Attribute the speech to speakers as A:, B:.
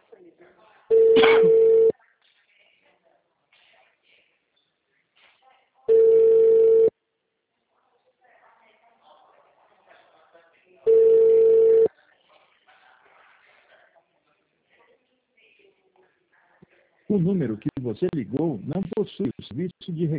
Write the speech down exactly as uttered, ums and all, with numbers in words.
A: O número que você ligou não possui o serviço de